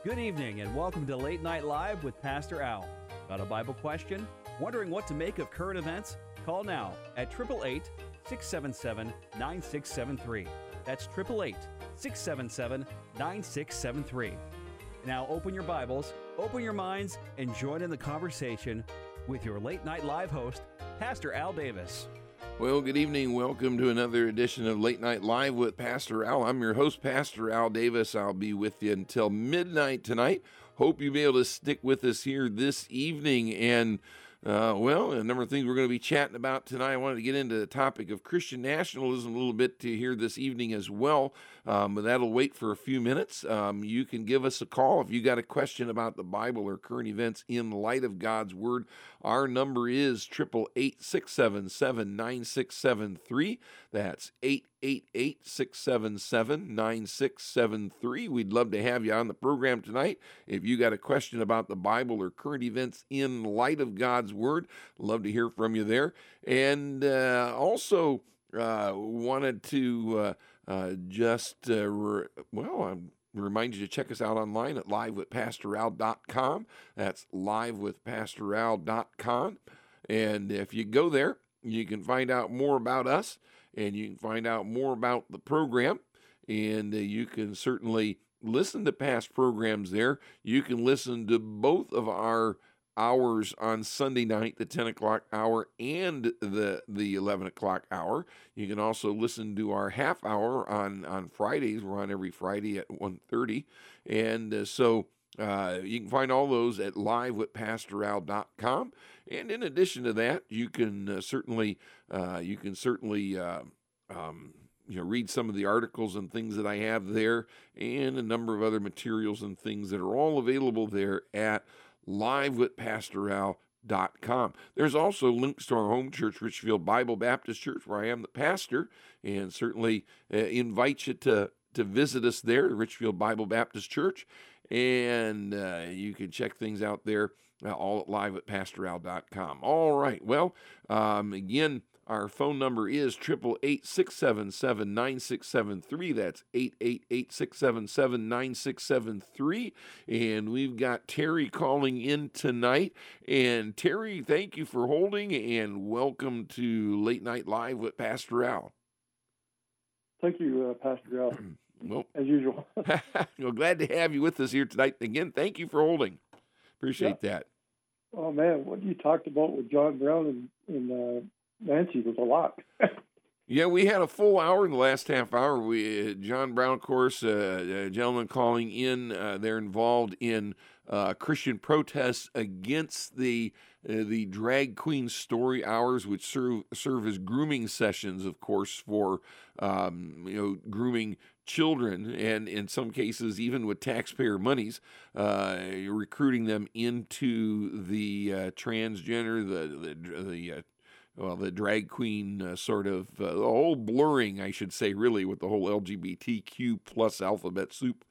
Good evening and welcome to Late Night Live with Pastor Al. Got a Bible question? Wondering what to make of current events? Call now at 888-677-9673. That's 888-677-9673. Now open your Bibles, open your minds, and join in the conversation with your Late Night Live host, Pastor Al Davis. Well, good evening. Welcome to another edition of Late Night Live with Pastor Al. I'm your host, Pastor Al Davis. I'll be with you until midnight tonight. Hope you'll be able to stick with us here this evening. And, a number of things we're going to be chatting about tonight. I wanted to get into the topic of Christian nationalism a little bit to here this evening as well, but that'll wait for a few minutes. You can give us a call if you got a question about the Bible or current events in light of God's Word. Our number is 888-677-9673. That's 888-677-9673. We'd love to have you on the program tonight. If you got a question about the Bible or current events in light of God's Word, love to hear from you there. And also wanted to remind you to check us out online at livewithpastoral.com. That's livewithpastoral.com. And if you go there, you can find out more about us and you can find out more about the program. And you can certainly listen to past programs there. You can listen to both of our hours on Sunday night, the 10 o'clock hour and the 11 o'clock hour. You can also listen to our half hour on Fridays. We're on every Friday at 1:30. And so you can find all those at livewithpastoral.com. And in addition to that, you can certainly read some of the articles and things that I have there and a number of other materials and things that are all available there at livewithpastoral.com. There's also links to our home church, Richfield Bible Baptist Church, where I am the pastor, and certainly invite you to visit us there, Richfield Bible Baptist Church, and you can check things out there all at livewithpastoral.com. All right, well, again, our phone number is 888-677-9673. That's 888-677-9673. And we've got Terry calling in tonight. And Terry, thank you for holding and welcome to Late Night Live with Pastor Al. Thank you, Pastor Al. Well, as usual. Well, glad to have you with us here tonight. Again, thank you for holding. Appreciate that. Oh, man, what you talked about with John Brown and Nancy was a lot. Yeah, we had a full hour in the last half hour. John Brown, of course, a gentleman calling in. They're involved in Christian protests against the drag queen story hours, which serve as grooming sessions, of course, for grooming children, and in some cases, even with taxpayer monies, recruiting them into the transgender, the drag queen the whole blurring, I should say, really, with the whole LGBTQ plus alphabet soup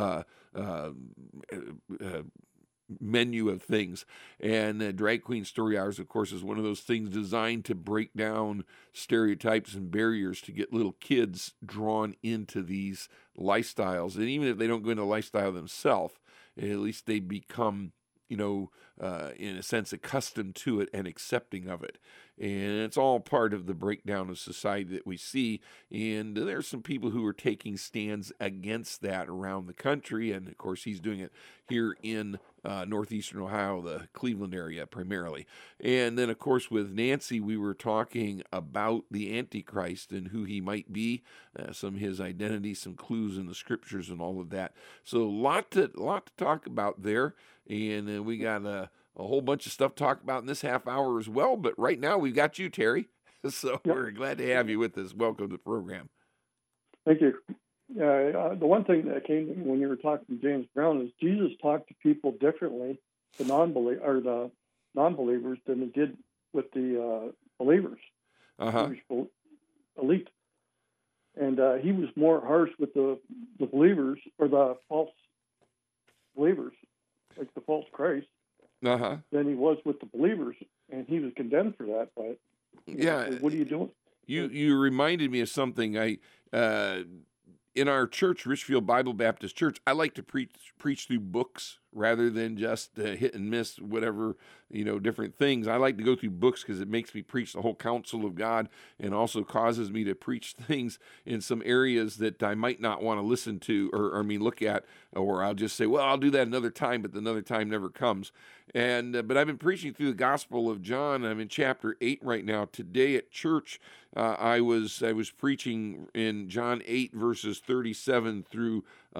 menu of things. And Drag Queen Story Hours, of course, is one of those things designed to break down stereotypes and barriers to get little kids drawn into these lifestyles. And even if they don't go into the lifestyle themselves, at least they become, in a sense, accustomed to it and accepting of it. And it's all part of the breakdown of society that we see. And there's some people who are taking stands against that around the country. And, of course, he's doing it here in northeastern Ohio, the Cleveland area primarily. And then, of course, with Nancy, we were talking about the Antichrist and who he might be, some of his identity, some clues in the scriptures and all of that. So a lot to talk about there. And we got a whole bunch of stuff to talk about in this half hour as well. But right now we've got you, Terry. So We're glad to have you with us. Welcome to the program. Thank you. The one thing that came to me when you were talking to James Brown is Jesus talked to people differently, the non-believers, than he did with the believers, Jewish elite. And he was more harsh with the believers, or the false believers, like the false Christ, than he was with the believers, and he was condemned for that. But yeah, what are you doing? You reminded me of something. in our church, Richfield Bible Baptist Church, I like to preach through books rather than just hit and miss whatever, different things. I like to go through books because it makes me preach the whole counsel of God, and also causes me to preach things in some areas that I might not want to listen to or look at, or I'll just say, well, I'll do that another time, but another time never comes. And but I've been preaching through the Gospel of John. I'm in chapter 8 right now. Today at church, I was preaching in John 8 verses 37 through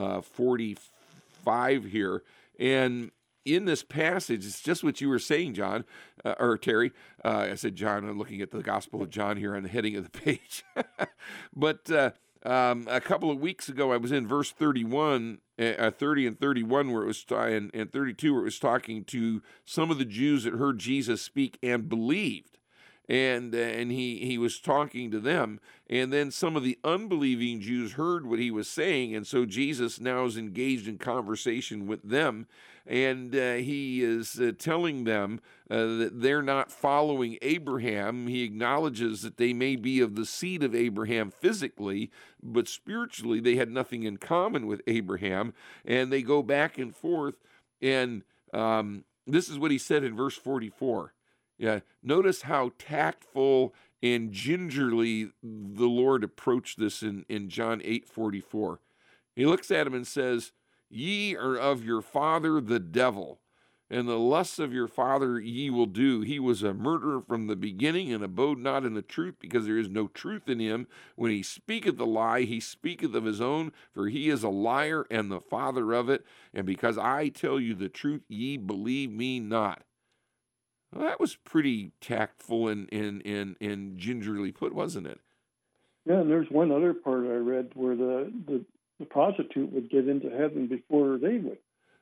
45 here, and in this passage, it's just what you were saying, John, or Terry. I said John. I'm looking at the Gospel of John here on the heading of the page. But a couple of weeks ago, I was in verse 31, 30 and 31, where it was and 32, where it was talking to some of the Jews that heard Jesus speak and believed. And he was talking to them, and then some of the unbelieving Jews heard what he was saying, and so Jesus now is engaged in conversation with them, and he is telling them that they're not following Abraham. He acknowledges that they may be of the seed of Abraham physically, but spiritually they had nothing in common with Abraham, and they go back and forth, and this is what he said in verse 44. Yeah, notice how tactful and gingerly the Lord approached this in John 8:44. He looks at him and says, "Ye are of your father the devil, and the lusts of your father ye will do. He was a murderer from the beginning, and abode not in the truth, because there is no truth in him. When he speaketh a lie, he speaketh of his own, for he is a liar and the father of it. And because I tell you the truth, ye believe me not." Well, that was pretty tactful and gingerly put, wasn't it? Yeah, and there's one other part I read where the prostitute would get into heaven before they would.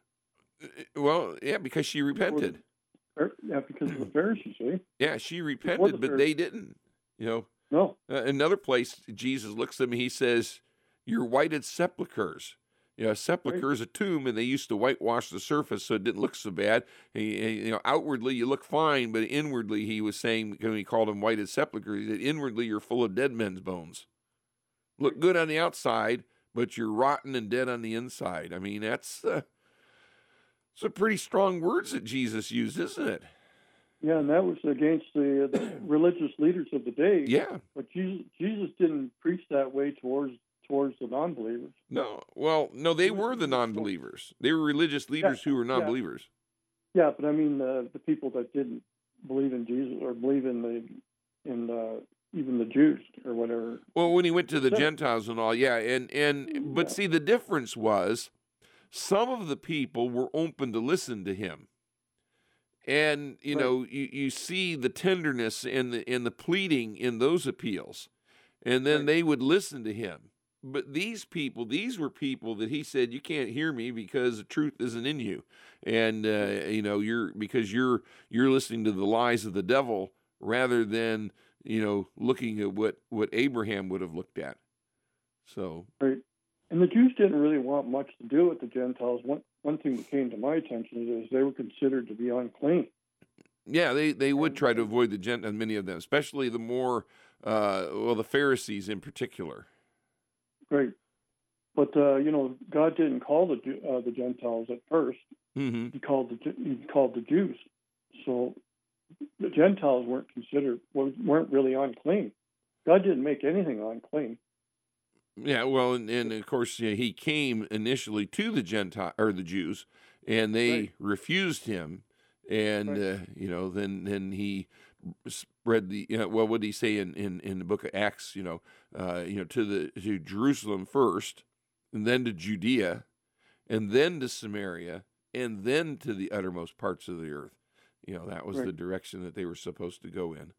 Well, yeah, because she repented. Because of the Pharisees, eh? Yeah, she repented, but they didn't. No. Another place, Jesus looks at me, he says, "You're whited sepulchres." A sepulcher is a tomb, and they used to whitewash the surface so it didn't look so bad. Outwardly you look fine, but inwardly, he was saying, when he called them whited sepulchres, that inwardly you're full of dead men's bones. Look good on the outside, but you're rotten and dead on the inside. I mean, that's some pretty strong words that Jesus used, isn't it? Yeah, and that was against the religious leaders of the day. Yeah. But Jesus didn't preach that way towards the non-believers. No, they were the non-believers. They were religious leaders who were non-believers. Yeah, but I mean the people that didn't believe in Jesus or believe in even the Jews or whatever. Well, when he went to the Gentiles and all, but see, the difference was some of the people were open to listen to him. And, you see the tenderness and the pleading in those appeals. And then they would listen to him. But these were people that he said, you can't hear me because the truth isn't in you. And, you're listening to the lies of the devil rather than, looking at what Abraham would have looked at. So. Right. And the Jews didn't really want much to do with the Gentiles. One thing that came to my attention is they were considered to be unclean. Yeah, they would try to avoid the Gentiles, many of them, especially the more, the Pharisees in particular. Right. But, God didn't call the Gentiles at first. Mm-hmm. He called the Jews. So the Gentiles weren't really unclean. God didn't make anything unclean. Yeah, well, and of course, he came initially to the the Jews, and they refused him, and then he spread the what did he say in the book of Acts? To Jerusalem first, and then to Judea, and then to Samaria, and then to the uttermost parts of the earth. That was the direction that they were supposed to go in.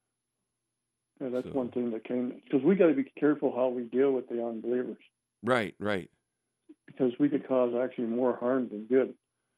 Yeah, that's one thing that came, because we got to be careful how we deal with the unbelievers. Right. Because we could cause actually more harm than good.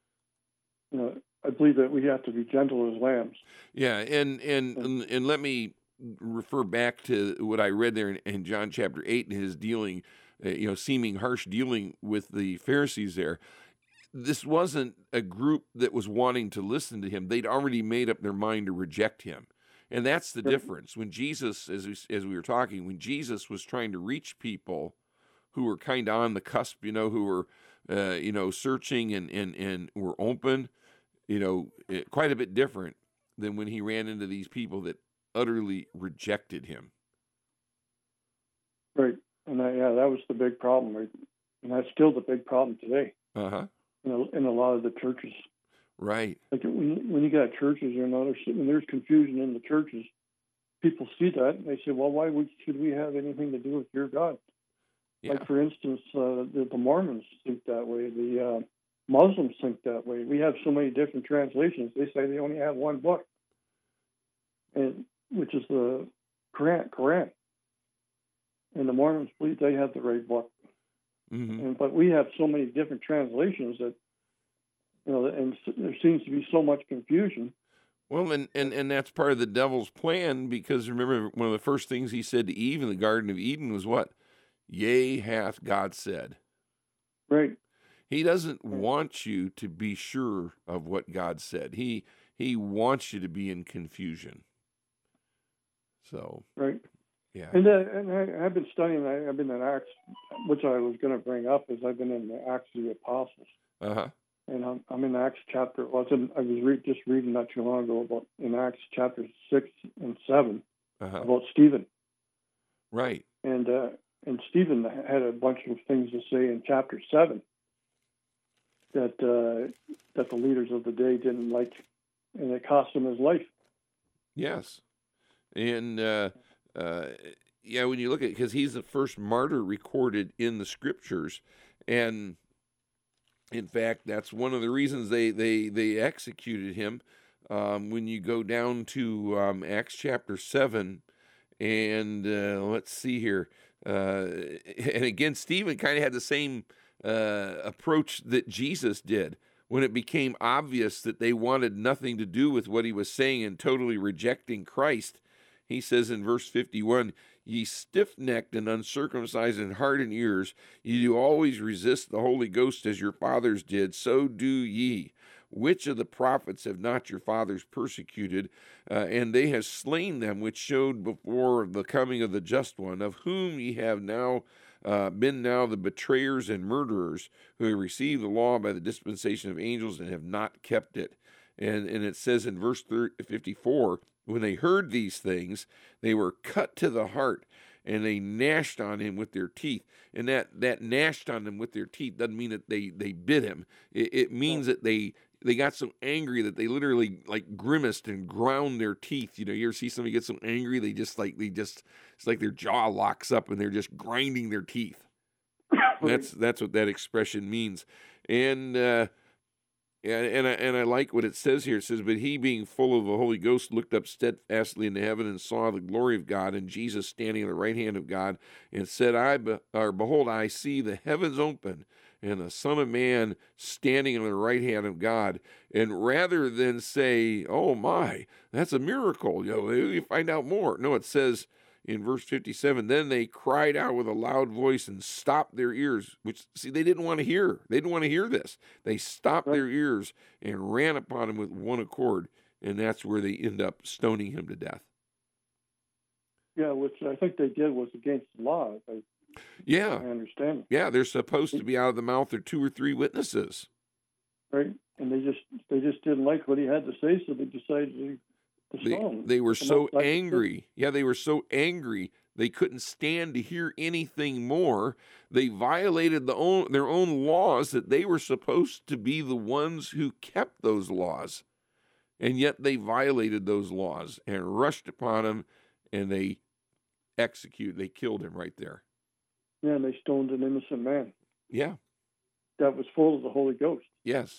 I believe that we have to be gentle as lambs. Yeah, and let me refer back to what I read there in John chapter 8 and his dealing, seeming harsh dealing with the Pharisees there. This wasn't a group that was wanting to listen to him. They'd already made up their mind to reject him. And that's the difference. When Jesus, as we were talking, when Jesus was trying to reach people who were kind of on the cusp, who were, searching and were open, quite a bit different than when he ran into these people that utterly rejected him. Right. And that was the big problem. Right? And that's still the big problem today. Uh-huh. In a lot of the churches. Right. Like when you got churches, when there's confusion in the churches, people see that and they say, well, why should we have anything to do with your God? Yeah. Like, for instance, the Mormons think that way. The Muslims think that way. We have so many different translations. They say they only have one book, which is the Quran. And the Mormons believe they have the right book. Mm-hmm. But we have so many different translations that, and there seems to be so much confusion. Well, and that's part of the devil's plan, because remember, one of the first things he said to Eve in the Garden of Eden was what? Yea, hath God said. Right. He doesn't want you to be sure of what God said. He wants you to be in confusion. So. Right. Yeah. And I've been studying. I've been in Acts, which I was going to bring up, is I've been in the Acts of the Apostles. Uh-huh. And I'm in Acts chapter. Well, I was just reading not too long ago about in Acts chapter 6 and 7 about Stephen. Right. And Stephen had a bunch of things to say in chapter 7 that the leaders of the day didn't like, and it cost him his life. Yes. And when you look at it, because he's the first martyr recorded in the scriptures, and in fact, that's one of the reasons they executed him. When you go down to Acts chapter 7, and let's see here, and again, Stephen kind of had the same approach that Jesus did. When it became obvious that they wanted nothing to do with what he was saying and totally rejecting Christ, he says in verse 51, ye stiff-necked and uncircumcised in heart and ears, ye do always resist the Holy Ghost as your fathers did, so do ye. Which of the prophets have not your fathers persecuted? And they have slain them which showed before the coming of the just one, of whom ye have now been now the betrayers and murderers, who have received the law by the dispensation of angels and have not kept it. And it says in verse 54, when they heard these things, they were cut to the heart, and they gnashed on him with their teeth. And that gnashed on him with their teeth doesn't mean that they bit him. It means that they got so angry that they literally like grimaced and ground their teeth. You ever see somebody get so angry it's like their jaw locks up and they're just grinding their teeth. That's what that expression means. And I like what it says here. It says, but he, being full of the Holy Ghost, looked up steadfastly into heaven and saw the glory of God and Jesus standing at the right hand of God, and said, behold, I see the heavens open and the Son of Man standing on the right hand of God. And rather than say, oh my, that's a miracle, you find out more. No, it says in verse 57, then they cried out with a loud voice and stopped their ears, which, see, they didn't want to hear. They didn't want to hear this. They stopped their ears and ran upon him with one accord, and that's where they end up stoning him to death. Yeah, which I think they did was against the law. I understand. Yeah, they're supposed to be out of the mouth of 2 or 3 witnesses. Right, and they just didn't like what he had to say, so they decided to stone him. They were so angry. Yeah, they were so angry they couldn't stand to hear anything more. They violated their own laws, that they were supposed to be the ones who kept those laws, and yet they violated those laws and rushed upon him, and they killed him right there. Yeah, and they stoned an innocent man. Yeah. That was full of the Holy Ghost. Yes.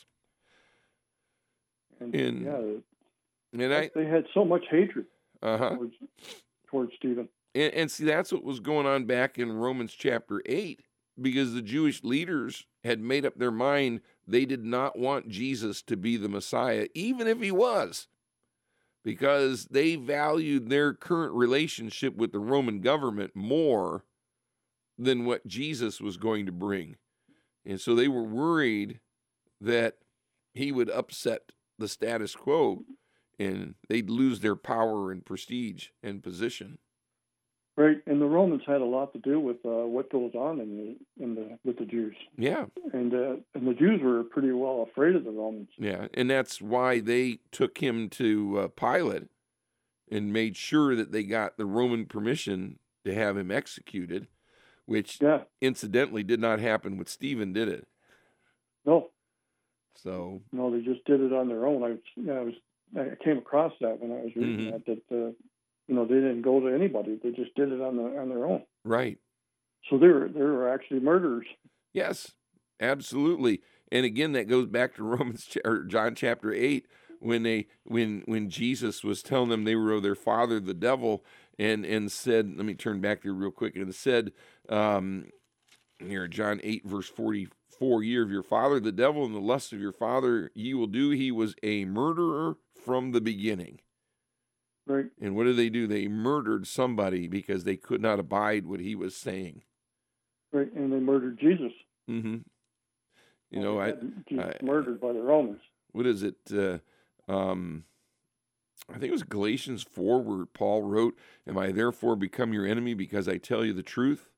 And they had so much hatred towards Stephen. And see, that's what was going on back in Romans chapter 8, because the Jewish leaders had made up their mind they did not want Jesus to be the Messiah, even if he was, because they valued their current relationship with the Roman government more than what Jesus was going to bring. And so they were worried that he would upset the status quo and they'd lose their power and prestige and position. Right, and the Romans had a lot to do with what goes on with the Jews. Yeah, and the Jews were pretty well afraid of the Romans. Yeah, and that's why they took him to Pilate and made sure that they got the Roman permission to have him executed, which incidentally did not happen with Stephen, did it? No. So no, they just did it on their own. I came across that when I was reading that they didn't go to anybody. They just did it on their own. Right. So they were actually murderers. Yes, absolutely. And again, that goes back to John chapter 8, when Jesus was telling them they were of their father, the devil, and said, let me turn back there real quick, and it said, here, John 8, verse 44, ye are of your father, the devil, and the lust of your father ye will do. He was a murderer from the beginning. Right. And what did they do? They murdered somebody because they could not abide what he was saying. Right, and they murdered Jesus. Mm-hmm. Jesus murdered by the Romans. What is it? I think it was Galatians 4 where Paul wrote, "Am I therefore become your enemy because I tell you the truth?"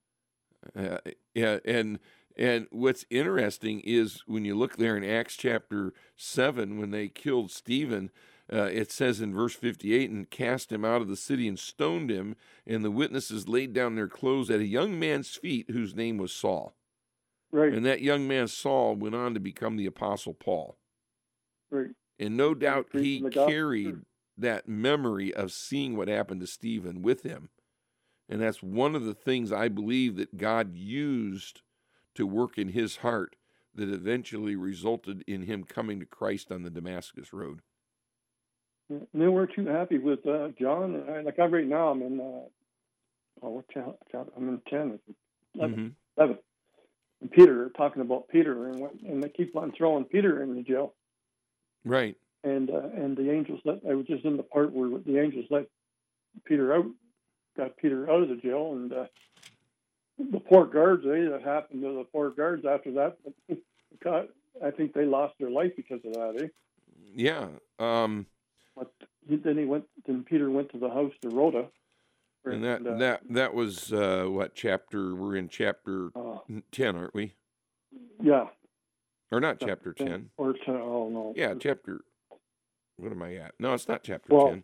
And what's interesting is when you look there in Acts chapter 7, when they killed Stephen, it says in verse 58, and cast him out of the city and stoned him, and the witnesses laid down their clothes at a young man's feet whose name was Saul. Right. And that young man Saul went on to become the Apostle Paul. Right. And no doubt he carried that memory of seeing what happened to Stephen with him. And that's one of the things I believe that God used to work in his heart that eventually resulted in him coming to Christ on the Damascus Road. And they weren't too happy with John. Right now, I'm in what chapter? I'm in 10, 11. And Peter, talking about Peter, and they keep on throwing Peter in the jail. Right. And the angels I was just in the part where the angels let Peter out, got Peter out of the jail, and the poor guards. That happened to the poor guards after that. I think they lost their life because of that. Yeah. But then Peter went to the house to Rhoda. And that was what chapter? We're in chapter 10, aren't we? Yeah. Or not chapter 10. Or 10. Oh no. Yeah, chapter. What am I at? No, it's not chapter 10.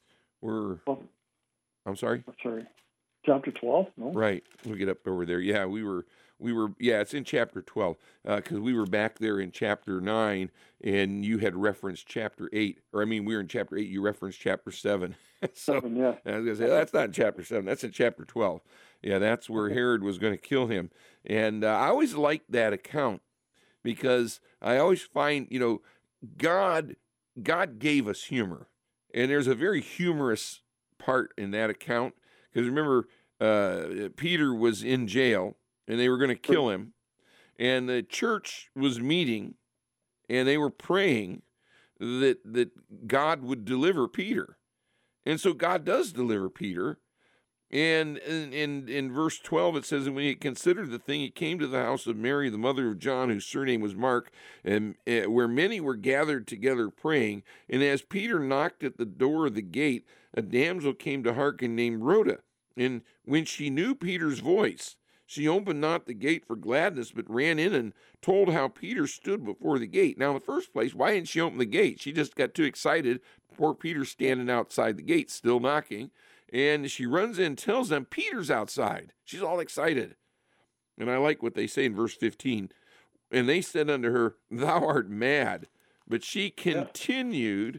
I'm sorry. Sorry. Chapter 12. No. Right. We'll get up over there. Yeah, we were. Yeah, it's in chapter 12 because we were back there in chapter 9, and you had referenced chapter 8. We were in chapter 8. You referenced chapter 7. So 7, yeah. I was going to say that's not in chapter 7. That's in chapter 12. Yeah, that's where Herod was going to kill him. And I always liked that account because I always find, God gave us humor, and there's a very humorous part in that account because remember, Peter was in jail. And they were going to kill him. And the church was meeting, and they were praying that God would deliver Peter. And so God does deliver Peter. And in verse 12, it says, and when he had considered the thing, he came to the house of Mary, the mother of John, whose surname was Mark, and where many were gathered together praying. And as Peter knocked at the door of the gate, a damsel came to hearken named Rhoda. And when she knew Peter's voice, she opened not the gate for gladness, but ran in and told how Peter stood before the gate. Now, in the first place, why didn't she open the gate? She just got too excited. Poor Peter's standing outside the gate, still knocking. And she runs in and tells them, Peter's outside. She's all excited. And I like what they say in verse 15. And they said unto her, thou art mad. But she constantly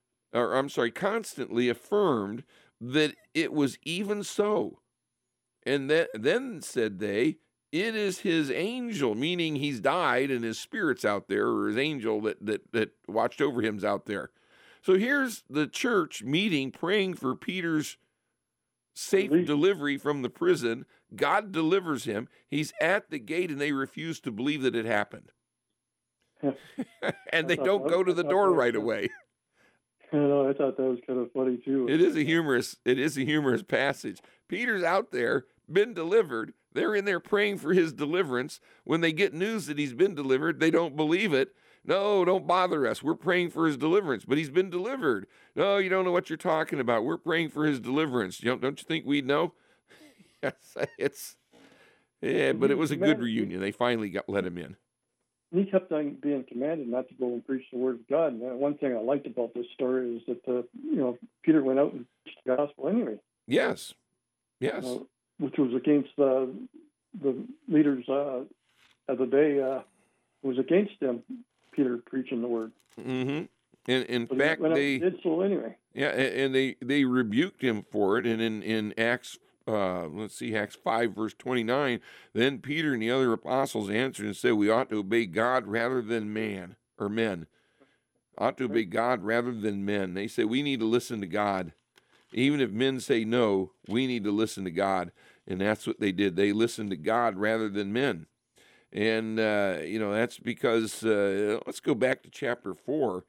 affirmed that it was even so. And then said they, it is his angel, meaning he's died and his spirit's out there, or his angel that watched over him's out there. So here's the church meeting, praying for Peter's safe delivery from the prison. God delivers him. He's at the gate, and they refuse to believe that it happened. And they don't go to the door right away. I thought that was kind of funny too. It is a humorous passage. Peter's out there, been delivered. They're in there praying for his deliverance. When they get news that he's been delivered, they don't believe it. No, don't bother us. We're praying for his deliverance, but he's been delivered. No, you don't know what you're talking about. We're praying for his deliverance. Don't you think we'd know? Yes, but it was a good reunion. They finally let him in. He kept on being commanded not to go and preach the word of God. And one thing I liked about this story is that Peter went out and preached the gospel anyway. Yes. Which was against the leaders of the day. Was against them. Peter preaching the word. Mm-hmm. And in fact, they did so anyway. Yeah, and they rebuked him for it. And in Acts, Acts 5 verse 29, then Peter and the other apostles answered and said, "We ought to obey God rather than men. Ought to obey God rather than men." They say we need to listen to God, even if men say no. We need to listen to God, and that's what they did. They listened to God rather than men. And, that's because, let's go back to chapter 4.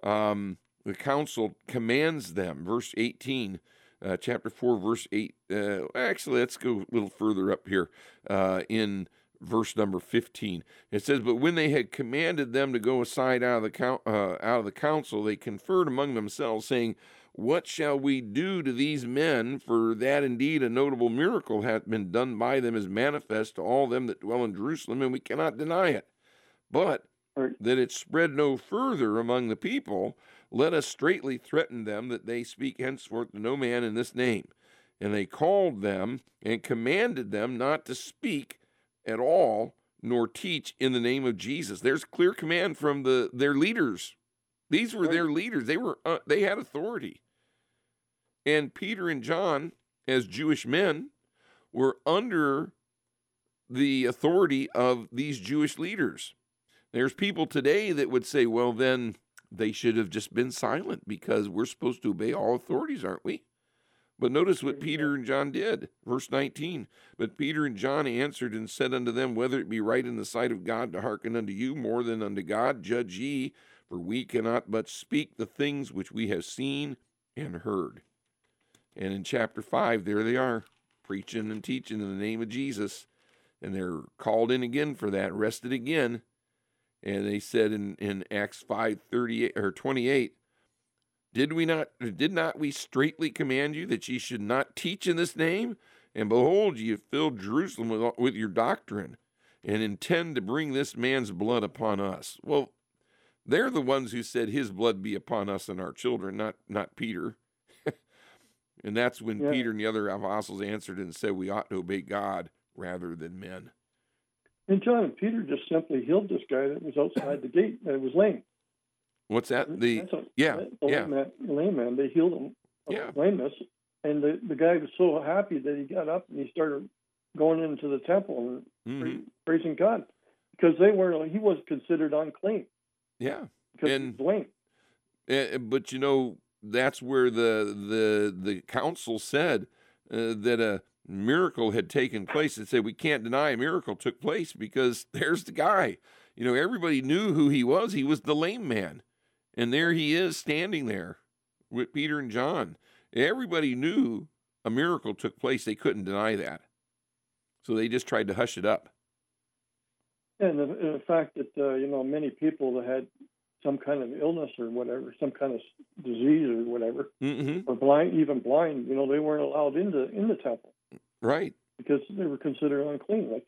The council commands them, verse 18, chapter 4, verse 8. Actually, let's go a little further up here in verse number 15. It says, "But when they had commanded them to go aside out of the council, they conferred among themselves, saying, 'What shall we do to these men? For that indeed a notable miracle hath been done by them is manifest to all them that dwell in Jerusalem, and we cannot deny it. But that it spread no further among the people, let us straitly threaten them that they speak henceforth to no man in this name.' And they called them and commanded them not to speak at all, nor teach in the name of Jesus." There's clear command from their leaders. These were their leaders. They had authority. And Peter and John, as Jewish men, were under the authority of these Jewish leaders. There's people today that would say, well, then they should have just been silent because we're supposed to obey all authorities, aren't we? But notice what Peter and John did. Verse 19, "But Peter and John answered and said unto them, Whether it be right in the sight of God to hearken unto you more than unto God, judge ye, for we cannot but speak the things which we have seen and heard." And in chapter 5, there they are, preaching and teaching in the name of Jesus. And they're called in again for that, arrested again. And they said in Acts 5:38 or 28, did not we straitly command you that ye should not teach in this name? And behold, ye have filled Jerusalem with your doctrine, and intend to bring this man's blood upon us. Well, they're the ones who said his blood be upon us and our children, not Peter. And that's when Peter and the other apostles answered and said, we ought to obey God rather than men. And John and Peter just simply healed this guy that was outside the gate that was lame. What's that? Lame man. They healed him of lameness. And the guy was so happy that he got up and he started going into the temple and praising God. Because he was considered unclean. Yeah. Because he was lame. But that's where the council said that a miracle had taken place. They said we can't deny a miracle took place because there's the guy. Everybody knew who he was. He was the lame man. And there he is standing there with Peter and John. Everybody knew a miracle took place. They couldn't deny that. So they just tried to hush it up. And the fact that, many people that had some kind of illness or whatever, some kind of disease or whatever, or blind, they weren't allowed in the temple. Right. Because they were considered unclean. Like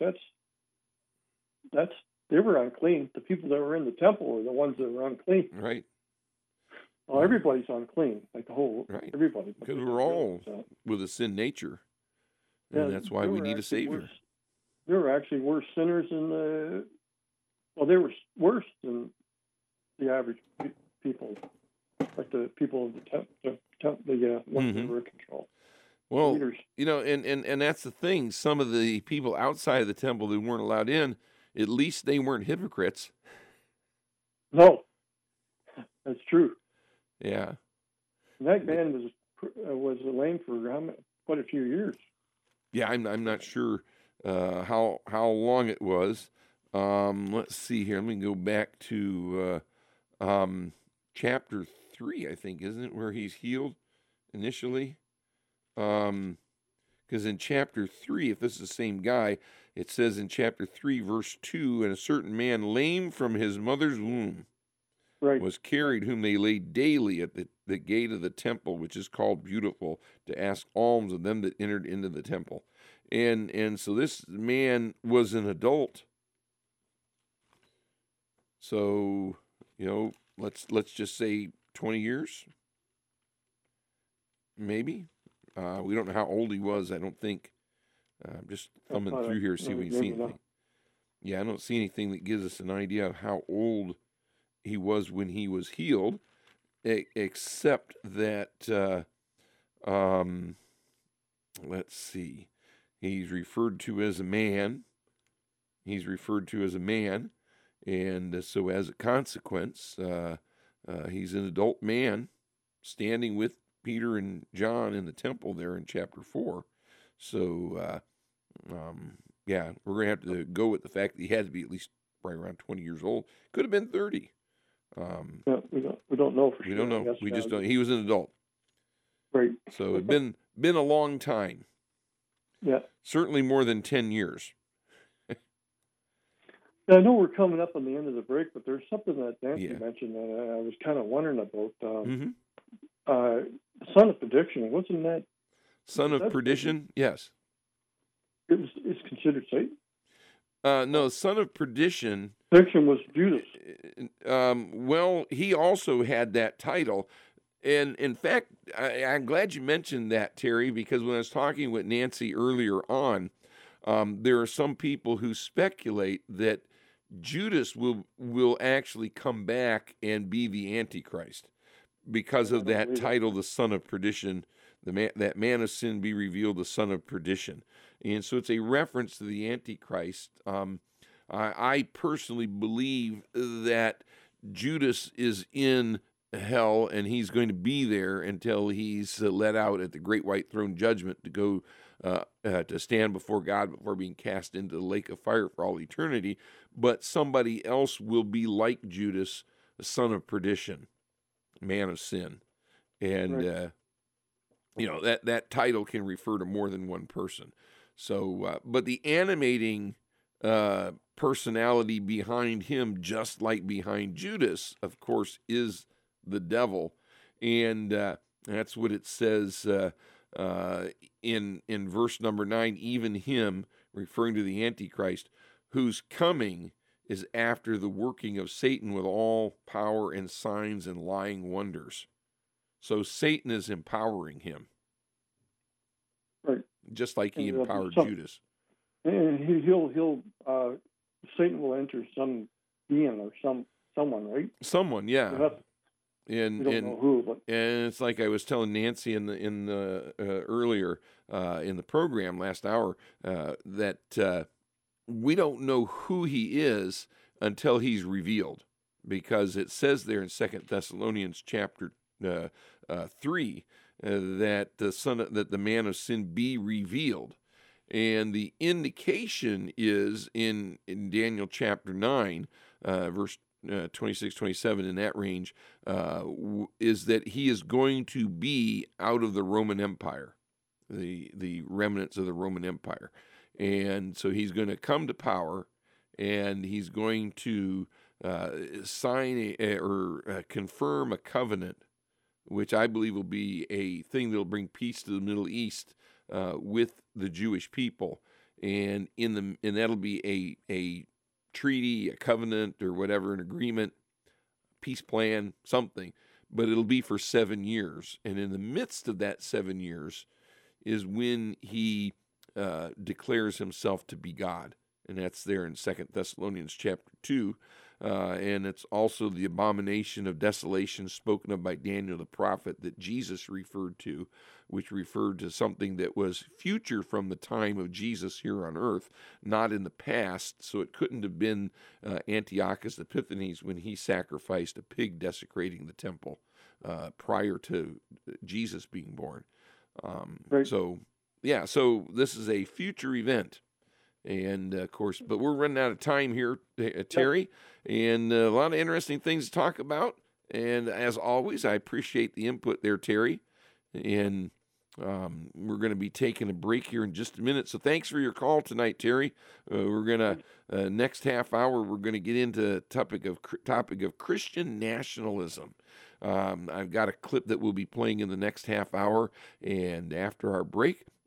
they were unclean. The people that were in the temple were the ones that were unclean. Right. Well, everybody's unclean, like the whole, everybody. Because we're all with a sin nature. And that's why we need a Savior. There were actually worse sinners they were worse than the average people, like the people of the ones that were in control. Well, leaders. And that's the thing. Some of the people outside of the temple that weren't allowed in, at least they weren't hypocrites. No, that's true. Yeah. And that man was lame for quite a few years. Yeah, I'm not sure how long it was. Let's see here. Let me go back to chapter 3, I think, isn't it, where he's healed initially? Because in chapter 3, if this is the same guy, it says in chapter 3, verse 2, "And a certain man lame from his mother's womb was carried, whom they laid daily at the gate of the temple, which is called Beautiful, to ask alms of them that entered into the temple." And so this man was an adult. So, let's just say 20 years, maybe. We don't know how old he was, I don't think. I'm just thumbing through here to see if we can see anything. Yeah, I don't see anything that gives us an idea of how old he was when he was healed, except that, let's see, he's referred to as a man. And so as a consequence, he's an adult man standing with Peter and John in the temple there in chapter 4. So, we're going to have to go with the fact that he had to be at least right around 20 years old. Could have been 30. We don't know for sure. We don't know. We just don't. He was an adult. Right. So it's been a long time. Yeah. Certainly more than 10 years. I know we're coming up on the end of the break, but there's something that Nancy mentioned that I was kind of wondering about. Son of Perdition, wasn't that? Son of Perdition, yes. It's considered Satan? No, Son of Perdition. Perdition was Judas. Well, he also had that title. And in fact, I'm glad you mentioned that, Terry, because when I was talking with Nancy earlier on, there are some people who speculate that Judas will actually come back and be the Antichrist because of that title, the Son of Perdition, that man of sin be revealed, the Son of Perdition. And so it's a reference to the Antichrist. I personally believe that Judas is in hell and he's going to be there until he's let out at the great white throne judgment to go to stand before God before being cast into the lake of fire for all eternity. But somebody else will be like Judas, the Son of Perdition, man of sin. And, that title can refer to more than one person. So, but the animating personality behind him, just like behind Judas, of course, is the devil. And that's what it says in verse number 9, even him, referring to the Antichrist, whose coming is after the working of Satan with all power and signs and lying wonders. So Satan is empowering him. Right. Just like he empowered Judas. And Satan will enter some being or someone, right? Someone, yeah. We don't know who, but and it's like I was telling Nancy in the earlier in the program last hour that we don't know who he is until he's revealed, because it says there in 2 Thessalonians chapter 3 that the man of sin be revealed, and the indication is in Daniel chapter 9 verse 26, 27, in that range, is that he is going to be out of the Roman Empire, the remnants of the Roman Empire. And so he's going to come to power, and he's going to sign or confirm a covenant, which I believe will be a thing that will bring peace to the Middle East with the Jewish people. And that'll be a treaty, a covenant, or whatever, an agreement, peace plan, something, but it'll be for 7 years. And in the midst of that 7 years is when he declares himself to be God. And that's there in 2 Thessalonians chapter 2. And it's also the abomination of desolation spoken of by Daniel the prophet that Jesus referred to, which referred to something that was future from the time of Jesus here on earth, not in the past. So it couldn't have been Antiochus Epiphanes when he sacrificed a pig desecrating the temple prior to Jesus being born. Right. So this is a future event. And, of course, but we're running out of time here, Terry, and a lot of interesting things to talk about. And as always, I appreciate the input there, Terry. And we're going to be taking a break here in just a minute. So thanks for your call tonight, Terry. We're going to, next half hour, we're going to get into topic of Christian nationalism. I've got a clip that we'll be playing in the next half hour. And after our break,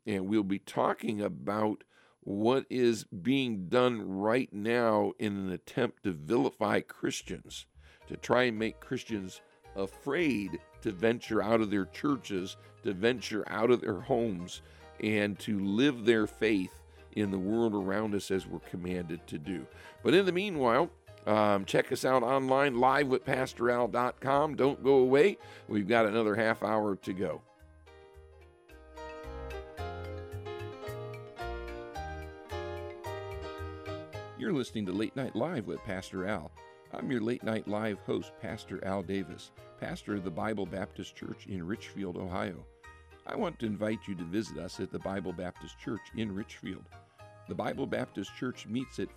and we'll be talking about what is being done right now in an attempt to vilify Christians, to try and make Christians afraid to venture out of their churches, to venture out of their homes, and to live their faith in the world around us as we're commanded to do. But in the meanwhile, check us out online, livewithpastoral.com. Don't go away. We've got another half hour to go. You're listening to Late Night Live with Pastor Al. I'm your Late Night Live host, Pastor Al Davis, pastor of the Bible Baptist Church in Richfield, Ohio. I want to invite you to visit us at the Bible Baptist Church in Richfield. The Bible Baptist Church meets at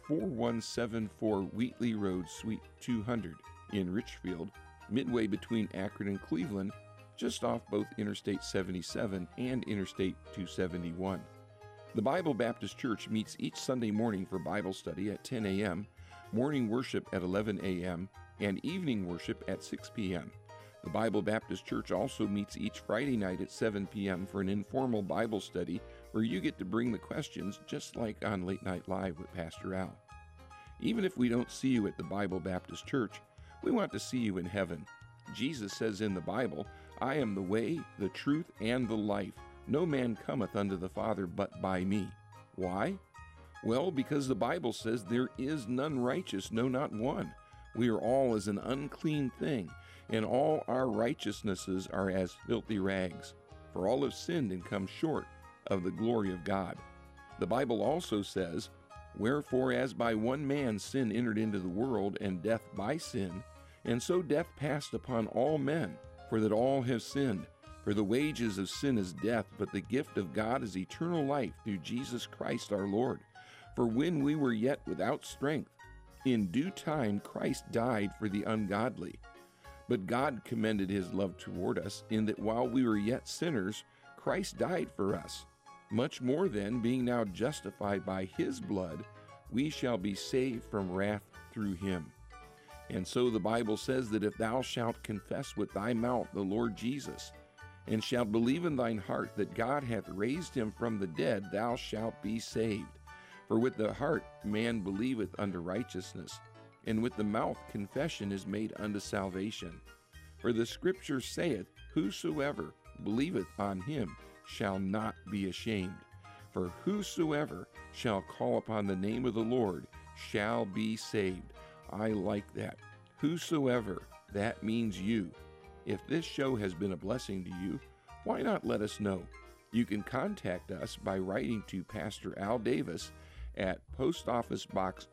4174 Wheatley Road, Suite 200 in Richfield, midway between Akron and Cleveland, just off both Interstate 77 and Interstate 271. The Bible Baptist Church meets each Sunday morning for Bible study at 10 a.m., morning worship at 11 a.m., and evening worship at 6 p.m. The Bible Baptist Church also meets each Friday night at 7 p.m. for an informal Bible study where you get to bring the questions just like on Late Night Live with Pastor Al. Even if we don't see you at the Bible Baptist Church, we want to see you in heaven. Jesus says in the Bible, "I am the way, the truth, and the life. No man cometh unto the Father but by me." Why? Well, because the Bible says there is none righteous, no, not one. We are all as an unclean thing, and all our righteousnesses are as filthy rags. For all have sinned and come short of the glory of God. The Bible also says, "Wherefore as by one man sin entered into the world, and death by sin, and so death passed upon all men, for that all have sinned. For the wages of sin is death, but the gift of God is eternal life through Jesus Christ our Lord. For when we were yet without strength, in due time Christ died for the ungodly. But God commended his love toward us, in that while we were yet sinners, Christ died for us. Much more then, being now justified by his blood, we shall be saved from wrath through him. And so the Bible says that if thou shalt confess with thy mouth the Lord Jesus, and shalt believe in thine heart that God hath raised him from the dead, thou shalt be saved. For with the heart man believeth unto righteousness, and with the mouth confession is made unto salvation. For the Scripture saith, Whosoever believeth on him shall not be ashamed. For whosoever shall call upon the name of the Lord shall be saved. I like that. Whosoever, that means you. If this show has been a blessing to you, why not let us know? You can contact us by writing to Pastor Al Davis at Post Office Box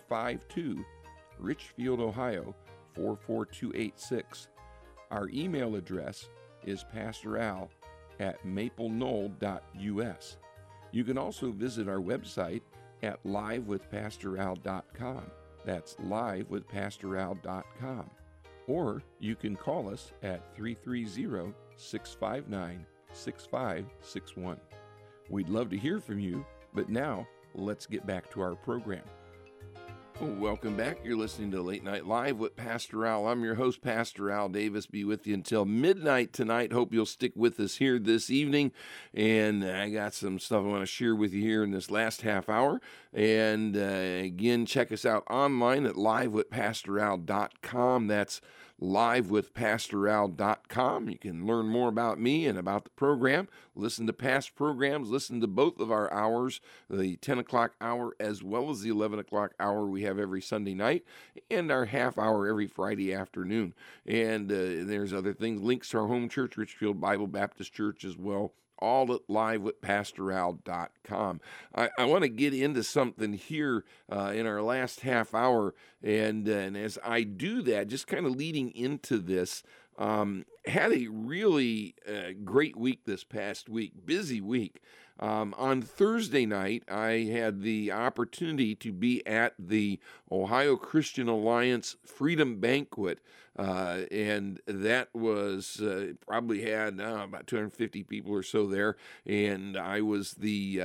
452, Richfield, Ohio 44286. Our email address is pastoral@mapleknoll.us. You can also visit our website at livewithpastoral.com. That's livewithpastoral.com. Or you can call us at 330-659-6561. We'd love to hear from you, but now let's get back to our program. Welcome back. You're listening to Late Night Live with Pastor Al. I'm your host, Pastor Al Davis. Be with you until midnight tonight. Hope you'll stick with us here this evening. And I got some stuff I want to share with you here in this last half hour. And again, check us out online at livewithpastoral.com. That's livewithpastoral.com. You can learn more about me and about the program, listen to past programs, listen to both of our hours, the 10 o'clock hour as well as the 11 o'clock hour we have every Sunday night, and our half hour every Friday afternoon. And there's other things, links to our home church, Richfield Bible Baptist Church as well, all at livewithpastoral.com. I want to get into something here in our last half hour, and as I do that, just kind of leading into this, had a really great week this past week, busy week. On Thursday night, I had the opportunity to be at the Ohio Christian Alliance Freedom Banquet, and that was probably had about 250 people or so there, and I was the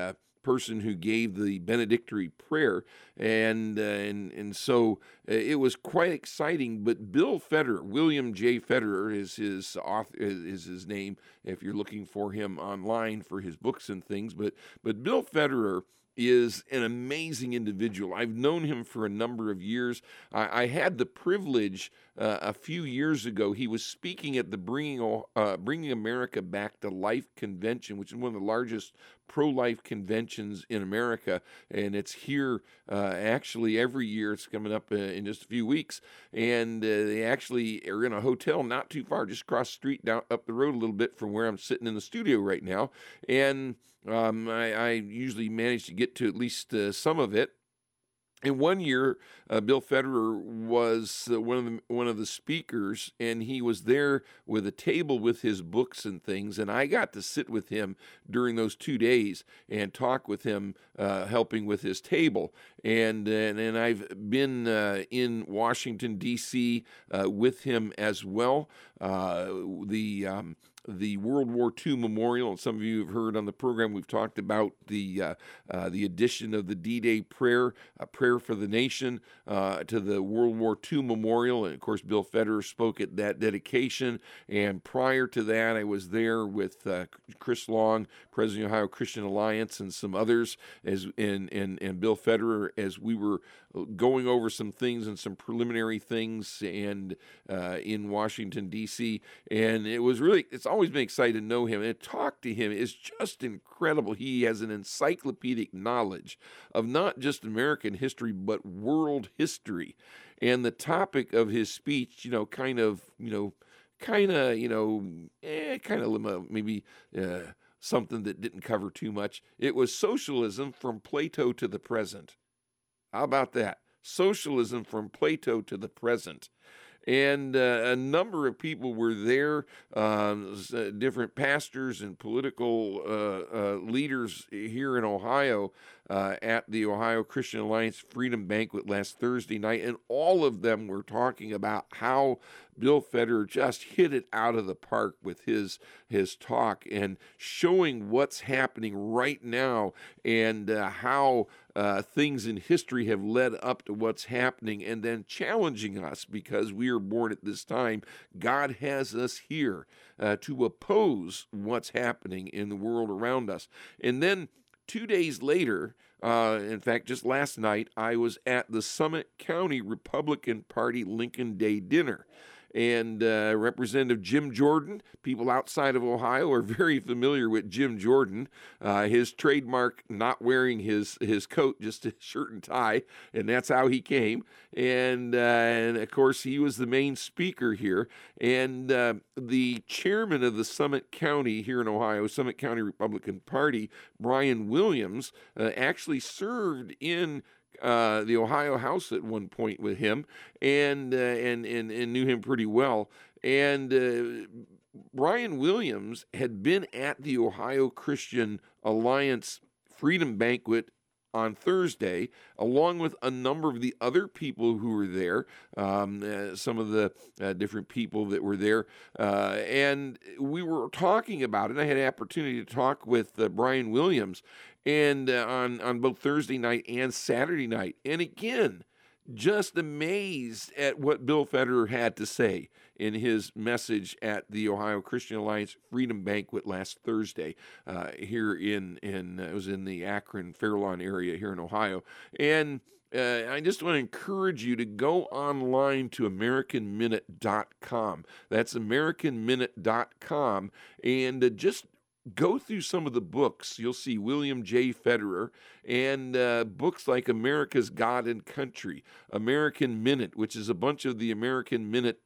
person who gave the benedictory prayer, and so it was quite exciting. But Bill Federer, William J. Federer is his author, is his name if you're looking for him online for his books and things. But Bill Federer is an amazing individual. I've known him for a number of years. I had the privilege a few years ago. He was speaking at the Bringing America Back to Life convention, which is one of the largest pro-life conventions in America, and it's here actually every year. It's coming up in just a few weeks, and they actually are in a hotel not too far, just across the street, down up the road a little bit from where I'm sitting in the studio right now, and I usually manage to get to at least some of it. And one year, Bill Federer was one of the speakers, and he was there with a table with his books and things. And I got to sit with him during those 2 days and talk with him, helping with his table. And I've been in Washington D.C. With him as well. The World War II Memorial, and some of you have heard on the program, we've talked about the addition of the D-Day prayer, a prayer for the nation, to the World War II Memorial. And, of course, Bill Federer spoke at that dedication. And prior to that, I was there with Chris Long, President of the Ohio Christian Alliance, and some others, and Bill Federer, as we were going over some things and some preliminary things and in Washington, D.C. And it's always been exciting to know him. And to talk to him is just incredible. He has an encyclopedic knowledge of not just American history, but world history. And the topic of his speech, maybe something that didn't cover too much. It was socialism from Plato to the present. How about that? Socialism from Plato to the present. And a number of people were there, different pastors and political leaders here in Ohio at the Ohio Christian Alliance Freedom Banquet last Thursday night. And all of them were talking about how Bill Federer just hit it out of the park with his talk and showing what's happening right now and how things in history have led up to what's happening, and then challenging us because we are born at this time. God has us here to oppose what's happening in the world around us. And then 2 days later, in fact, just last night, I was at the Summit County Republican Party Lincoln Day dinner. And Representative Jim Jordan, people outside of Ohio are very familiar with Jim Jordan. His trademark, not wearing his coat, just a shirt and tie, and that's how he came. And of course, he was the main speaker here. And the chairman of the Summit County here in Ohio, Summit County Republican Party, Brian Williams, actually served in the Ohio House at one point with him, and knew him pretty well. And Brian Williams had been at the Ohio Christian Alliance Freedom Banquet on Thursday, along with a number of the other people who were there, some of the different people that were there. And we were talking about it. I had an opportunity to talk with Brian Williams and on both Thursday night and Saturday night. And again, just amazed at what Bill Federer had to say in his message at the Ohio Christian Alliance Freedom Banquet last Thursday here it was in the Akron Fairlawn area here in Ohio. And I just want to encourage you to go online to AmericanMinute.com. That's AmericanMinute.com, and just go through some of the books. You'll see William J. Federer and books like America's God and Country, American Minute, which is a bunch of the American Minute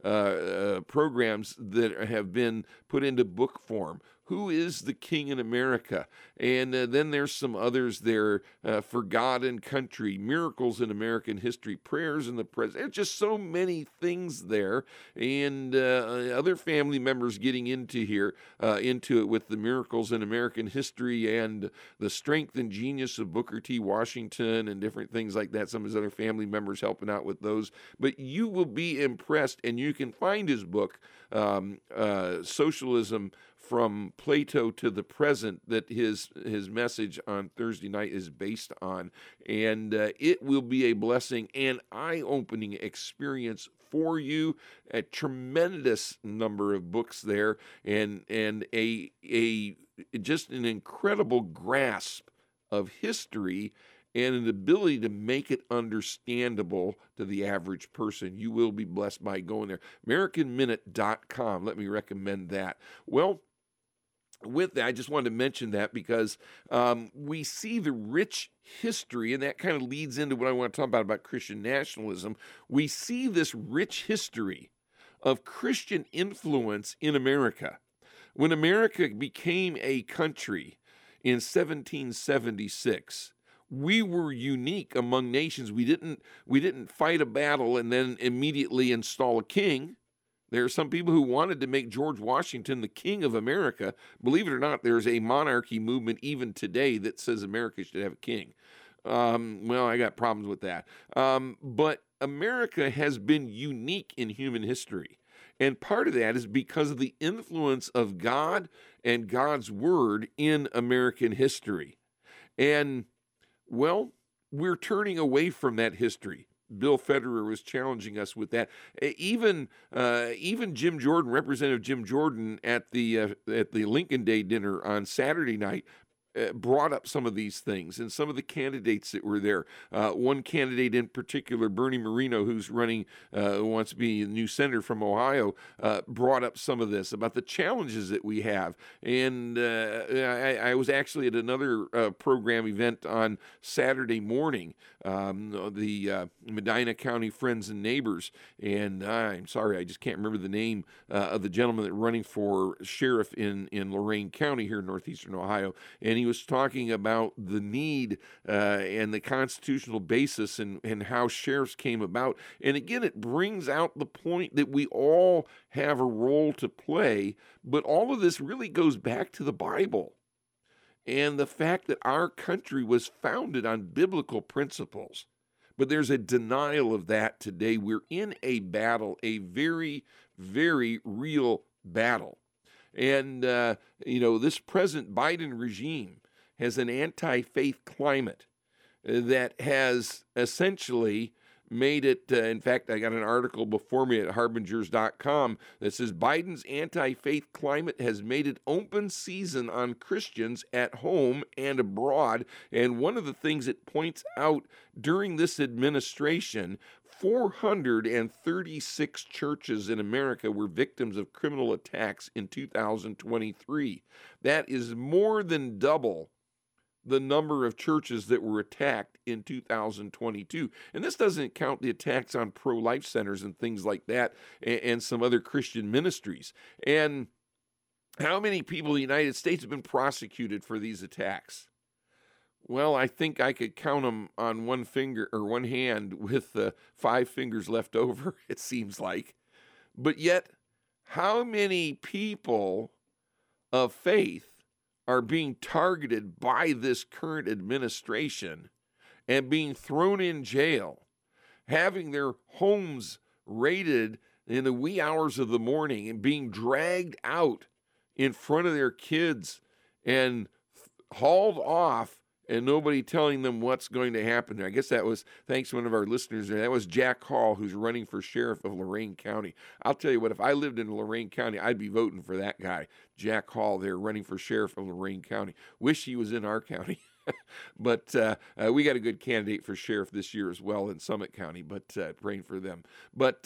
programs that have been put into book form. Who is the King in America? And then there's some others there, For God and Country, Miracles in American History, Prayers in the Present. There's just so many things there. And other family members getting into it with the Miracles in American History and the Strength and Genius of Booker T. Washington and different things like that. Some of his other family members helping out with those. But you will be impressed, and you can find his book, Socialism from Plato to the present that his message on Thursday night is based on. And it will be a blessing and eye-opening experience for you. A tremendous number of books there, and a just an incredible grasp of history and an ability to make it understandable to the average person. You will be blessed by going there. AmericanMinute.com. Let me recommend that. Well, with that, I just wanted to mention that because we see the rich history, and that kind of leads into what I want to talk about Christian nationalism. We see this rich history of Christian influence in America. When America became a country in 1776, we were unique among nations. We didn't fight a battle and then immediately install a king. There are some people who wanted to make George Washington the king of America. Believe it or not, there's a monarchy movement even today that says America should have a king. Well, I got problems with that. But America has been unique in human history. And part of that is because of the influence of God and God's word in American history. And, well, we're turning away from that history. Bill Federer was challenging us with that. Even Jim Jordan, Representative Jim Jordan, at the Lincoln Day dinner on Saturday night, brought up some of these things and some of the candidates that were there. One candidate in particular, Bernie Moreno, who's running, wants to be a new senator from Ohio, brought up some of this about the challenges that we have. And I was actually at another program event on Saturday morning, the Medina County Friends and Neighbors. And I'm sorry, I just can't remember the name of the gentleman that's running for sheriff in Lorain County here in northeastern Ohio. And he was talking about the need and the constitutional basis and how sheriffs came about. And again, it brings out the point that we all have a role to play, but all of this really goes back to the Bible and the fact that our country was founded on biblical principles. But there's a denial of that today. We're in a battle, a very, very real battle. And, this present Biden regime has an anti-faith climate that has essentially made it, in fact, I got an article before me at harbingers.com that says Biden's anti-faith climate has made it open season on Christians at home and abroad. And one of the things it points out during this administration, 436 churches in America were victims of criminal attacks in 2023. That is more than double the number of churches that were attacked in 2022. And this doesn't count the attacks on pro-life centers and things like that and some other Christian ministries. And how many people in the United States have been prosecuted for these attacks? Well, I think I could count them on one finger or one hand with 5 fingers left over, it seems like. But yet, how many people of faith are being targeted by this current administration and being thrown in jail, having their homes raided in the wee hours of the morning and being dragged out in front of their kids and hauled off and nobody telling them what's going to happen there. I guess that was, thanks to one of our listeners, that was Jack Hall, who's running for sheriff of Lorain County. I'll tell you what, if I lived in Lorain County, I'd be voting for that guy, Jack Hall there, running for sheriff of Lorain County. Wish he was in our county. But we got a good candidate for sheriff this year as well in Summit County, but praying for them. But,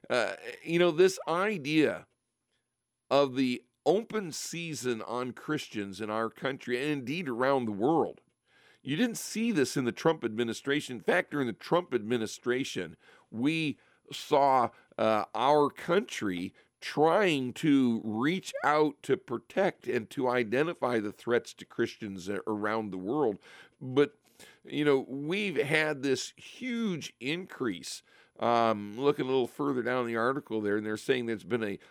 this idea of the open season on Christians in our country and indeed around the world, you didn't see this in the Trump administration. In fact, during the Trump administration, we saw our country trying to reach out to protect and to identify the threats to Christians around the world. But, we've had this huge increase. Looking a little further down the article there, and they're saying there's been an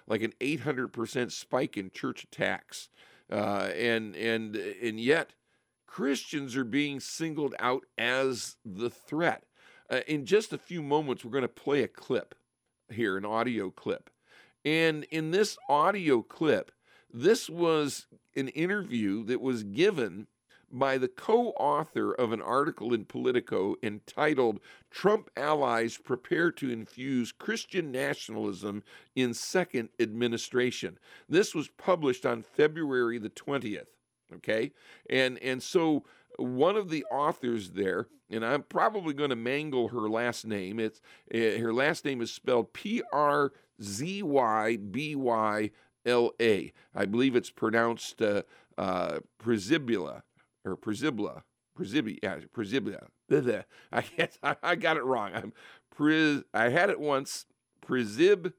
800% spike in church attacks. And yet, Christians are being singled out as the threat. In just a few moments, we're going to play a clip here, an audio clip. And in this audio clip, This was an interview that was given by the co-author of an article in Politico entitled "Trump Allies Prepare to Infuse Christian Nationalism in Second Administration." This was published on February the 20th, okay? And so one of the authors there, and I'm probably going to mangle her last name. Her last name is spelled Przybylła. I believe it's pronounced Przybilla. Or Przybilla. I got it wrong. I had it once. Przybilla,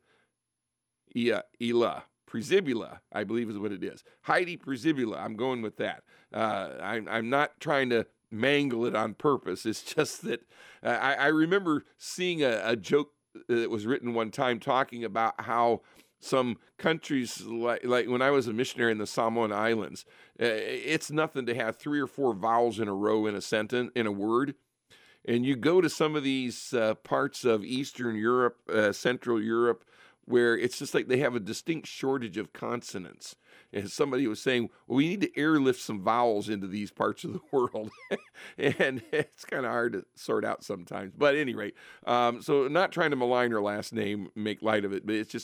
I believe is what it is. Heidi Przybilla. I'm going with that. I'm not trying to mangle it on purpose. It's just that I remember seeing a joke that was written one time talking about how some countries, like when I was a missionary in the Samoan Islands, it's nothing to have 3 or 4 vowels in a row in a sentence, in a word. And you go to some of these parts of Eastern Europe, Central Europe, where it's just like they have a distinct shortage of consonants. And somebody was saying, well, we need to airlift some vowels into these parts of the world. And it's kind of hard to sort out sometimes. But at any rate, so not trying to malign her last name, make light of it, but it's just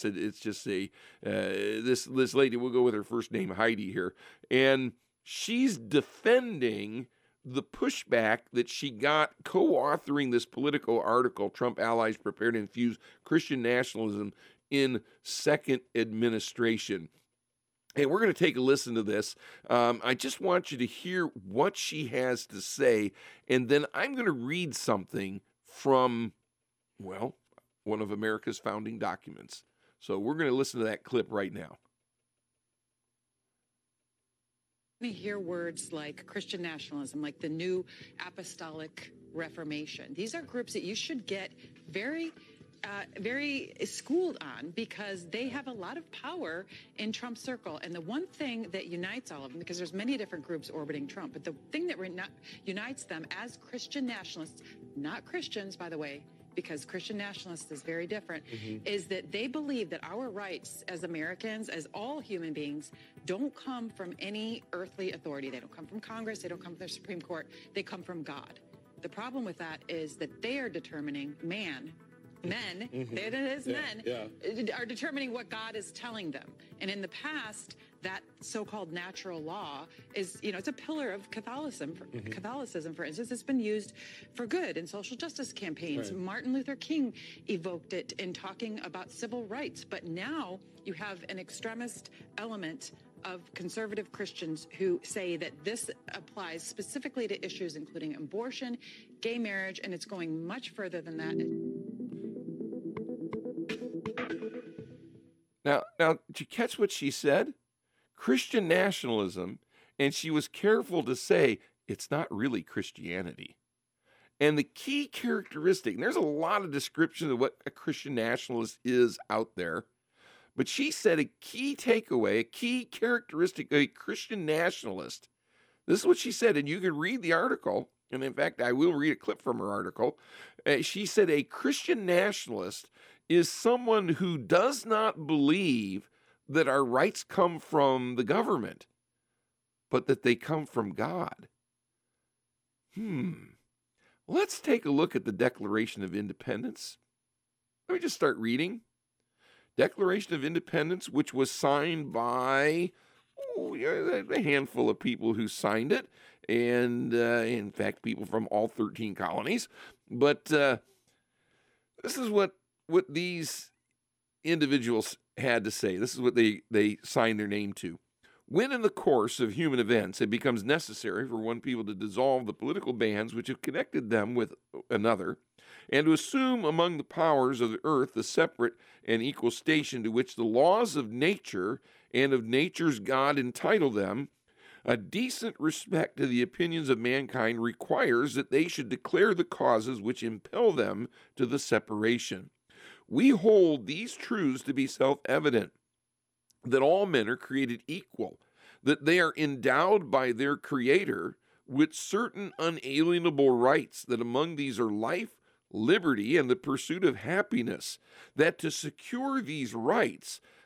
this lady, we'll go with her first name, Heidi here. And she's defending the pushback that she got co-authoring this Politico article, "Trump Allies Prepare to Infuse Christian Nationalism in Second Administration." And we're going to take a listen to this. I just want you to hear what she has to say, and then I'm going to read something from, well, one of America's founding documents. So we're going to listen to that clip right now. We hear words like Christian nationalism, like the New Apostolic Reformation. These are groups that you should get very schooled on, because they have a lot of power in Trump's circle. And the one thing that unites all of them, because there's many different groups orbiting Trump, but the thing that unites them as Christian nationalists, not Christians, by the way, because Christian nationalists is very different, is that they believe that our rights as Americans, as all human beings, don't come from any earthly authority. They don't come from Congress. They don't come from the Supreme Court. They come from God. The problem with that is that they are determining men, there it is, men, are determining what God is telling them. And in the past, that so-called natural law is, it's a pillar of Catholicism. Catholicism, for instance, it's been used for good in social justice campaigns. Right. Martin Luther King evoked it in talking about civil rights. But now you have an extremist element of conservative Christians who say that this applies specifically to issues including abortion, gay marriage, and it's going much further than that. Now, did you catch what she said? Christian nationalism, and she was careful to say it's not really Christianity. And the key characteristic, and there's a lot of description of what a Christian nationalist is out there, but she said a key takeaway, a key characteristic of a Christian nationalist. This is what she said, and you can read the article, and in fact, I will read a clip from her article. She said a Christian nationalist is someone who does not believe that our rights come from the government, but that they come from God. Let's take a look at the Declaration of Independence. Let me just start reading. Declaration of Independence, which was signed by a handful of people who signed it, and in fact, people from all 13 colonies. But this is what these individuals had to say. This is what they signed their name to. When in the course of human events it becomes necessary for one people to dissolve the political bands which have connected them with another, and to assume among the powers of the earth the separate and equal station to which the laws of nature and of nature's God entitle them, a decent respect to the opinions of mankind requires that they should declare the causes which impel them to the separation. We hold these truths to be self-evident, that all men are created equal, that they are endowed by their Creator with certain unalienable rights, that among these are life, liberty, and the pursuit of happiness, that to secure these rights,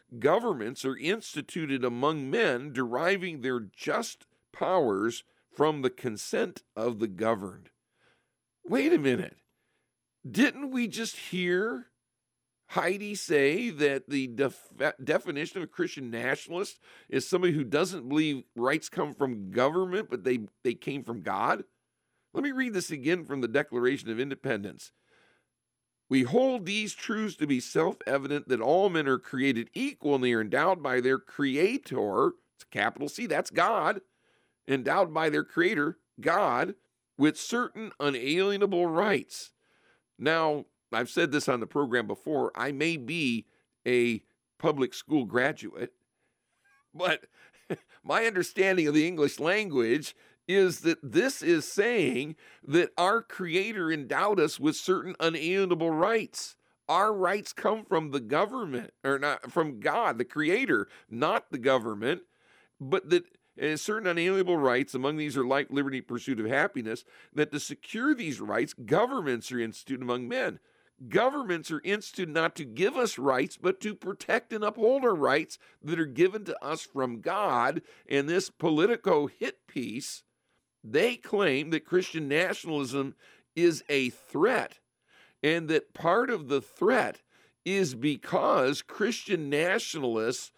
governments are instituted among men, deriving their just powers from the consent of the governed. Wait a minute. Didn't we just hear Heidi say that the definition of a Christian nationalist is somebody who doesn't believe rights come from government, but they came from God? Let me read this again from the Declaration of Independence. We hold these truths to be self-evident, that all men are created equal and they are endowed by their Creator, it's a capital C, that's God, endowed by their Creator, God, with certain unalienable rights. Now, I've said this on the program before, I may be a public school graduate, but my understanding of the English language is that this is saying that our Creator endowed us with certain unalienable rights. Our rights come from the government, or not from God, the Creator, not the government, but that certain unalienable rights, among these are life, liberty, pursuit of happiness, that to secure these rights, governments are instituted among men. Governments are instituted not to give us rights, but to protect and uphold our rights that are given to us from God. And this Politico hit piece, they claim that Christian nationalism is a threat, and that part of the threat is because Christian nationalists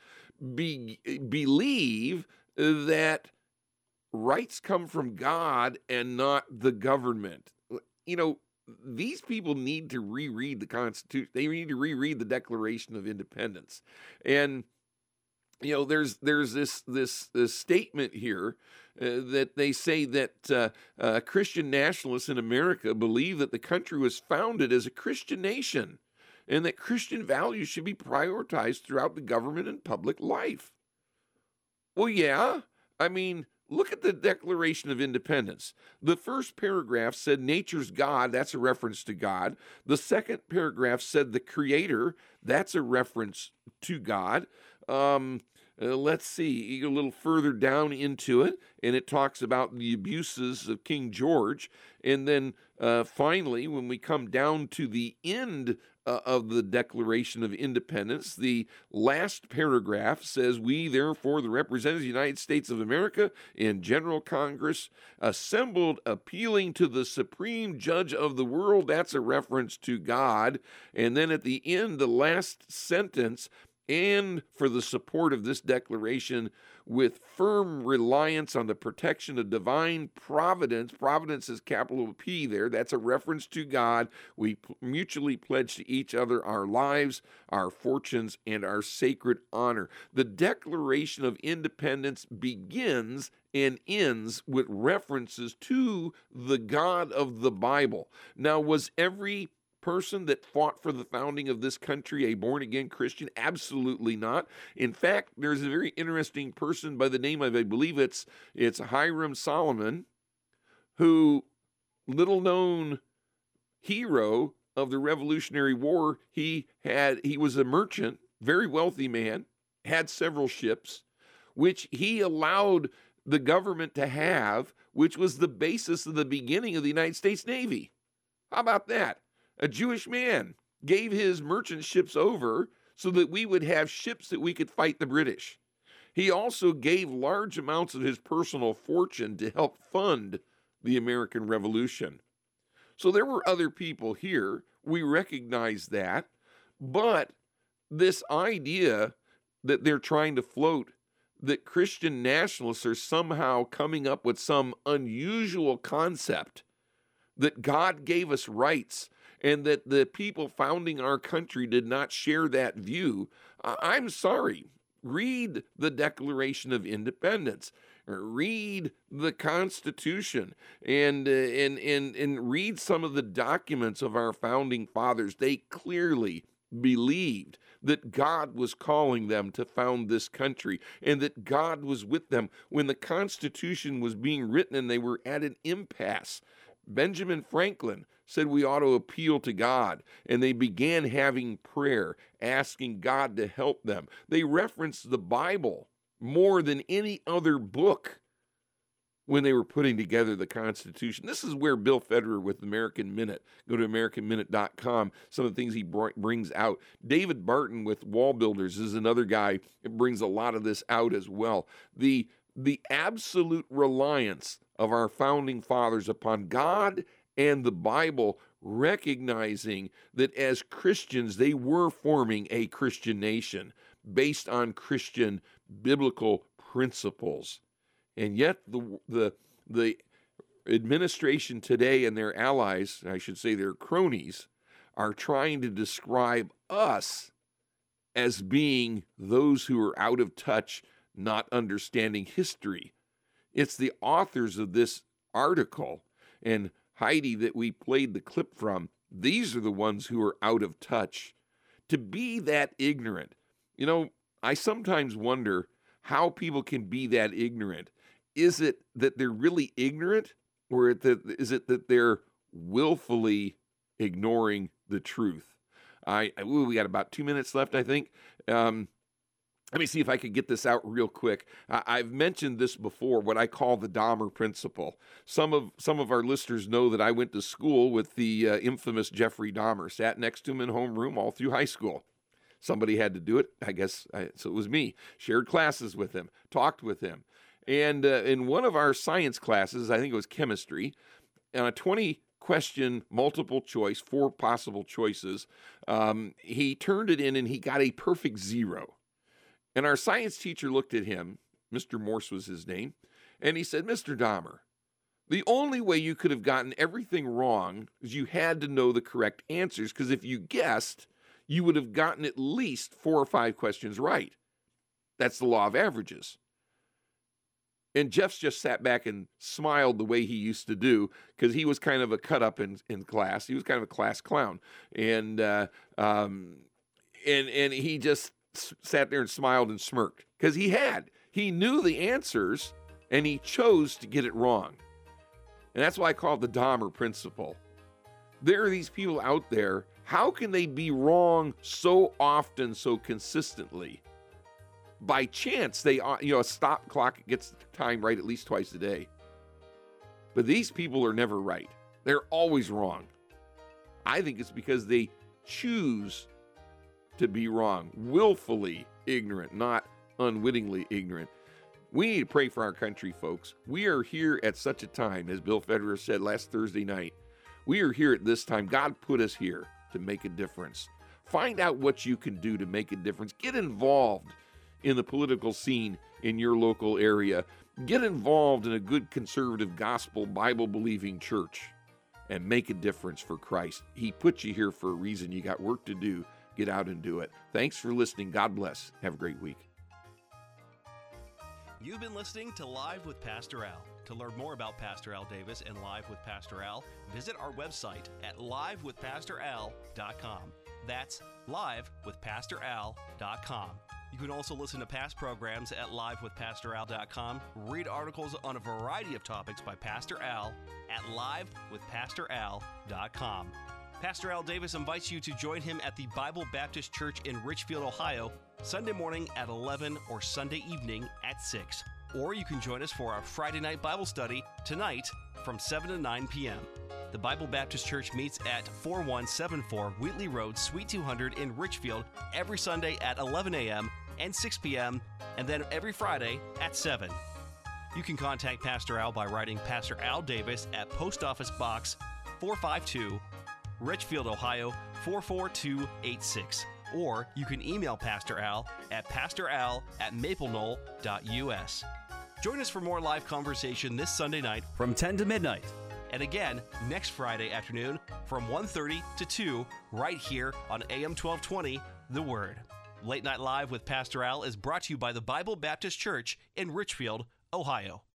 believe that rights come from God and not the government. You know, these people need to reread the Constitution. They need to reread the Declaration of Independence. And, you know, there's this statement here that they say that Christian nationalists in America believe that the country was founded as a Christian nation and that Christian values should be prioritized throughout the government and public life. Well, yeah, I mean, look at the Declaration of Independence. The first paragraph said nature's God, that's a reference to God. The second paragraph said the Creator, that's a reference to God. Let's see, you go a little further down into it, and it talks about the abuses of King George. And then finally, when we come down to the end of the Declaration of Independence, the last paragraph says, we, therefore, the representatives of the United States of America in General Congress, assembled appealing to the supreme judge of the world, that's a reference to God. And then at the end, the last sentence, and for the support of this declaration with firm reliance on the protection of divine providence. Providence is capital P there. That's a reference to God. We mutually pledge to each other our lives, our fortunes, and our sacred honor. The Declaration of Independence begins and ends with references to the God of the Bible. Now, was every person that fought for the founding of this country a born-again Christian? Absolutely not. In fact, there's a very interesting person by the name of, I believe it's Hiram Solomon, who, little-known hero of the Revolutionary War. He was a merchant, very wealthy man, had several ships, which he allowed the government to have, which was the basis of the beginning of the United States Navy. How about that? A Jewish man gave his merchant ships over so that we would have ships that we could fight the British. He also gave large amounts of his personal fortune to help fund the American Revolution. So there were other people here. We recognize that. But this idea that they're trying to float, that Christian nationalists are somehow coming up with some unusual concept that God gave us rights and that the people founding our country did not share that view, I'm sorry. Read the Declaration of Independence. Read the Constitution and read some of the documents of our founding fathers. They clearly believed that God was calling them to found this country and that God was with them when the Constitution was being written and they were at an impasse. Benjamin Franklin said we ought to appeal to God, and they began having prayer, asking God to help them. They referenced the Bible more than any other book when they were putting together the Constitution. This is where Bill Federer with American Minute, go to AmericanMinute.com, some of the things he brings out. David Barton with Wall Builders is another guy that brings a lot of this out as well. The absolute reliance of our founding fathers upon God and the Bible, recognizing that as Christians, they were forming a Christian nation based on Christian biblical principles. And yet the administration today and their allies, I should say their cronies, are trying to describe us as being those who are out of touch, not understanding history. It's the authors of this article and Heidi that we played the clip from. These are the ones who are out of touch. To be that ignorant, I sometimes wonder how people can be that ignorant. Is it that they're really ignorant, or is it that they're willfully ignoring the truth? We got about 2 minutes left, I think. Let me see if I could get this out real quick. I've mentioned this before, what I call the Dahmer principle. Some of our listeners know that I went to school with the infamous Jeffrey Dahmer, sat next to him in homeroom all through high school. Somebody had to do it, I guess, so it was me. Shared classes with him, talked with him. And in one of our science classes, I think it was chemistry, on a 20-question multiple choice, 4 possible choices, he turned it in and he got a perfect 0. And our science teacher looked at him, Mr. Morse was his name, and he said, "Mr. Dahmer, the only way you could have gotten everything wrong is you had to know the correct answers, because if you guessed, you would have gotten at least 4 or 5 questions right. That's the law of averages." And Jeff just sat back and smiled the way he used to do, because he was kind of a cut-up in class. He was kind of a class clown. And he just sat there and smiled and smirked, because he knew the answers, and he chose to get it wrong. And that's why I call it the Dahmer principle. There are these people out there, how can they be wrong so often, so consistently? By chance, a stop clock gets the time right at least twice a day. But these people are never right. They're always wrong. I think it's because they choose to be wrong, willfully ignorant, not unwittingly ignorant. We need to pray for our country, folks. We are here at such a time, as Bill Federer said last Thursday night. We are here at this time. God put us here to make a difference. Find out what you can do to make a difference. Get involved in the political scene in your local area. Get involved in a good conservative gospel Bible-believing church and make a difference for Christ. He put you here for a reason. You got work to do. Get out and do it. Thanks for listening. God bless. Have a great week. You've been listening to Live with Pastor Al. To learn more about Pastor Al Davis and Live with Pastor Al, visit our website at livewithpastoral.com. That's livewithpastoral.com. You can also listen to past programs at livewithpastoral.com, read articles on a variety of topics by Pastor Al at livewithpastoral.com. Pastor Al Davis invites you to join him at the Bible Baptist Church in Richfield, Ohio, Sunday morning at 11 or Sunday evening at 6. Or you can join us for our Friday night Bible study tonight from 7 to 9 p.m. The Bible Baptist Church meets at 4174 Wheatley Road, Suite 200 in Richfield every Sunday at 11 a.m. and 6 p.m., and then every Friday at 7. You can contact Pastor Al by writing Pastor Al Davis at Post Office Box 452, Richfield, Ohio 44286. Or you can email Pastor Al at pastoral@mapleknoll.us. Join us for more live conversation this Sunday night from 10 to midnight. And again, next Friday afternoon from 1:30 to 2, right here on AM 1220, The Word. Late Night Live with Pastor Al is brought to you by the Bible Baptist Church in Richfield, Ohio.